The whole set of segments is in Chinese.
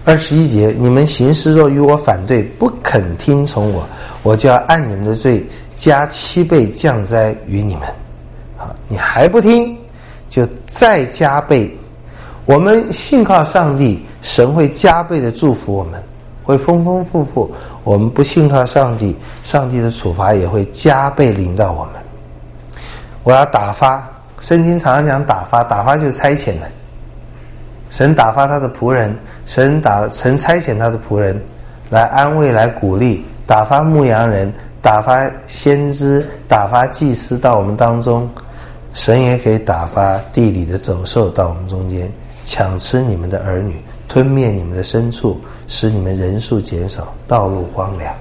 21节，你们行事若与我反对，不肯听从我，我就要按你们的罪加7倍降灾于你们。好，你还不听，就再加倍。我们信靠上帝，神会加倍的祝福我们，会丰丰富富。我们不信靠上帝，上帝的处罚也会加倍临到我们。我要打发，圣经常常讲打发，打发就是差遣的。神打发他的仆人，神差遣他的仆人来安慰，来鼓励，打发牧羊人，打发先知，打发祭司到我们当中。神也可以打发地里的走兽到我们中间，抢吃你们的儿女，吞灭你们的牲畜，使你们人数减少，道路荒凉。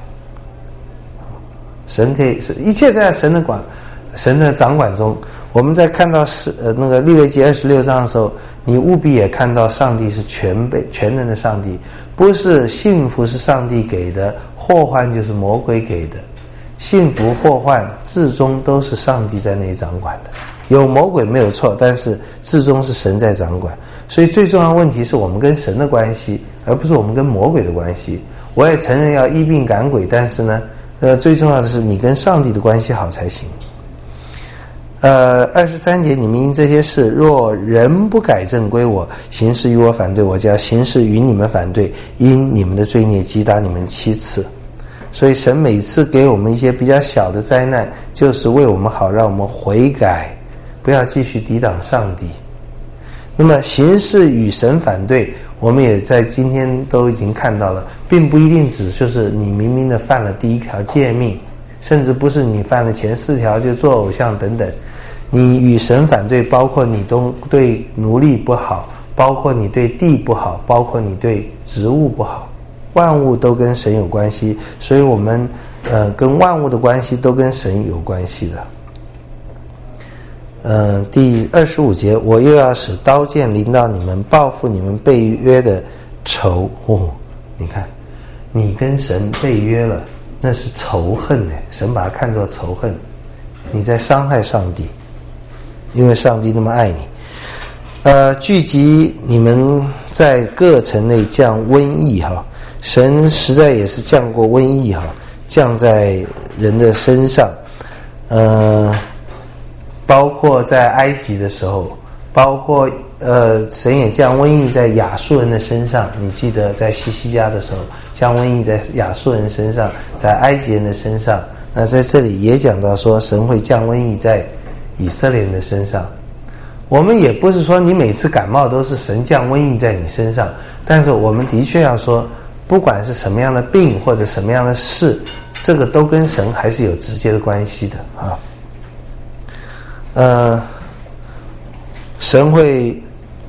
神可以，一切在神的掌管中。我们在看到那个利未记26章的时候，你务必也看到上帝是全能的上帝，不是幸福是上帝给的，祸患就是魔鬼给的。幸福祸患至终都是上帝在那里掌管的，有魔鬼没有错，但是至终是神在掌管。所以最重要的问题是我们跟神的关系，而不是我们跟魔鬼的关系。我也承认要医病赶鬼，但是呢最重要的是你跟上帝的关系好才行。23节，你们因这些事若人不改正归我，行事与我反对，我就要行事与你们反对，因你们的罪孽击打你们7次。所以神每次给我们一些比较小的灾难，就是为我们好，让我们悔改，不要继续抵挡上帝。那么行事与神反对，我们也在今天都已经看到了，并不一定只就是你明明的犯了第1条诫命，甚至不是你犯了前4条就做偶像等等。你与神反对，包括你都对奴隶不好，包括你对地不好，包括你对植物不好，万物都跟神有关系，所以我们跟万物的关系都跟神有关系的。第25节，我又要使刀剑临到你们，报复你们背约的仇。你看，你跟神背约了，那是仇恨呢，神把它看作仇恨，你在伤害上帝，因为上帝那么爱你。聚集你们在各城内降瘟疫哈，神实在也是降过瘟疫哈，降在人的身上。包括在埃及的时候，包括神也降瘟疫在亚述人的身上。你记得在西西家的时候，降瘟疫在亚述人身上，在埃及人的身上。那在这里也讲到说，神会降瘟疫在以色列人的身上。我们也不是说你每次感冒都是神降瘟疫在你身上，但是我们的确要说，不管是什么样的病或者什么样的事，这个都跟神还是有直接的关系的啊。神会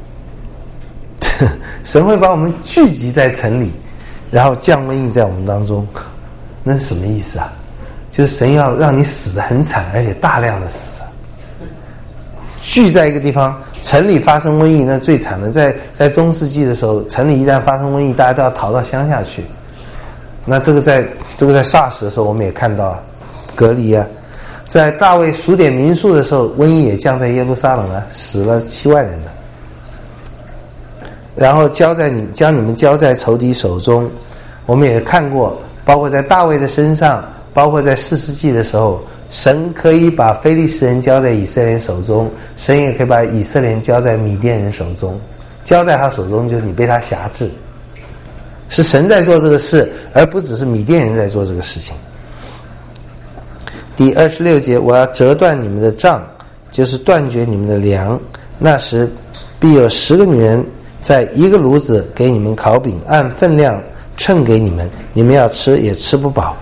把我们聚集在城里，然后降瘟疫在我们当中。那是什么意思啊？就是神要让你死得很惨，而且大量的死。聚在一个地方，城里发生瘟疫，那最惨的。在中世纪的时候，城里一旦发生瘟疫，大家都要逃到乡下去。那这个在SARS 的时候，我们也看到隔离啊。在大卫数点民数的时候，瘟疫也降在耶路撒冷啊，死了7万人了。然后将你们交在仇敌手中。我们也看过，包括在大卫的身上，包括在4世纪的时候，神可以把非利士人交在以色列人手中，神也可以把以色列人交在米甸人手中。交在他手中就是你被他辖制，是神在做这个事，而不只是米甸人在做这个事情。第26节，我要折断你们的杖，就是断绝你们的粮。那时必有10个女人在一个炉子给你们烤饼，按分量称给你们，你们要吃也吃不饱。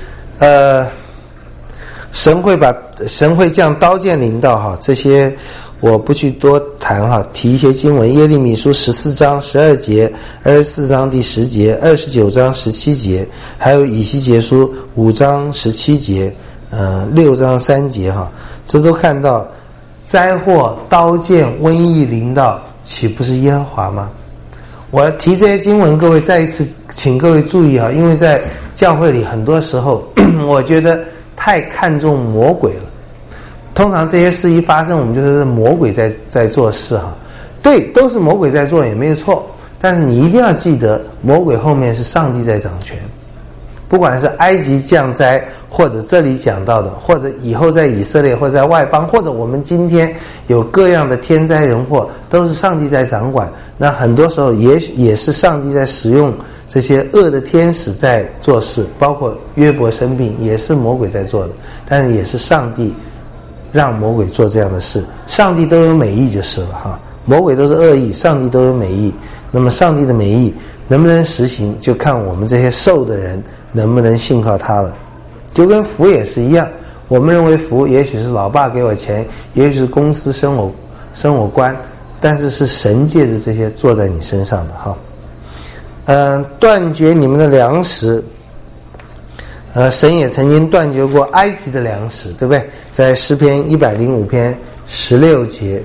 神会将刀剑临到哈，这些我不去多谈哈，提一些经文。耶利米书14章12节，24章第10节，29章17节，还有以西结书5章17节，6章3节哈，这都看到灾祸、刀剑、瘟疫临到，岂不是耶和华吗？我要提这些经文，各位再一次请各位注意啊，因为在教会里很多时候我觉得太看重魔鬼了。通常这些事一发生，我们就是魔鬼在做事哈。对，都是魔鬼在做也没有错， 但是你一定要记得，魔鬼后面是上帝在掌权。不管是埃及降灾，或者这里讲到的，或者以后在以色列，或者在外邦，或者我们今天有各样的天灾人祸，都是上帝在掌管。那很多时候也是上帝在使用这些恶的天使在做事，包括约伯生病也是魔鬼在做的，但是也是上帝让魔鬼做这样的事。上帝都有美意就是了哈，魔鬼都是恶意，上帝都有美意。那么上帝的美意能不能实行，就看我们这些受的人能不能信靠他了。就跟福也是一样，我们认为福也许是老爸给我钱，也许是公司升我官，但是是神借着这些做在你身上的哈。断绝你们的粮食，神也曾经断绝过埃及的粮食，对不对？在诗篇105篇16节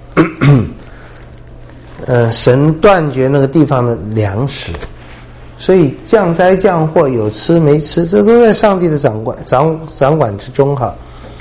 神断绝那个地方的粮食，所以降灾降祸有吃没吃，这都在上帝的掌管之中哈。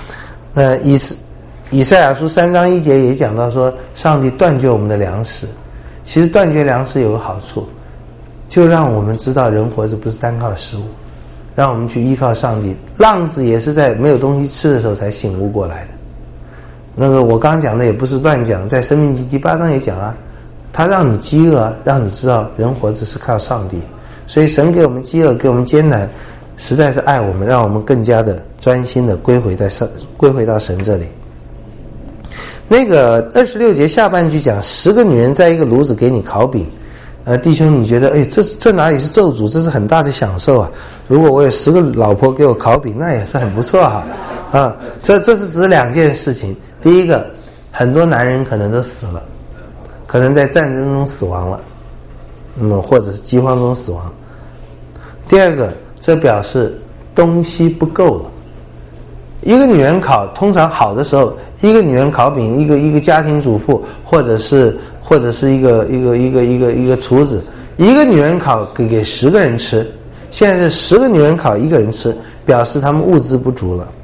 以赛亚书3章1节也讲到说，上帝断绝我们的粮食。其实断绝粮食有个好处，就让我们知道人活着不是单靠食物，让我们去依靠上帝。浪子也是在没有东西吃的时候才醒悟过来的。那个我刚讲的也不是乱讲，在申命记第8章也讲啊，他让你饥饿，让你知道人活着是靠上帝。所以神给我们饥饿，给我们艰难，实在是爱我们，让我们更加的专心的归回到神这里。那个26节下半句讲10个女人在一个炉子给你烤饼，弟兄你觉得这哪里是咒诅，这是很大的享受啊。如果我有10个老婆给我烤饼，那也是很不错哈。这是指2件事情。第一个，很多男人可能都死了，可能在战争中死亡了，或者是饥荒中死亡。第二个，这表示东西不够了。一个女人烤，通常好的时候，一个女人烤饼，一个家庭主妇，或者是一个厨子，一个女人烤给10个人吃。现在是10个女人烤1个人吃，表示他们物资不足了。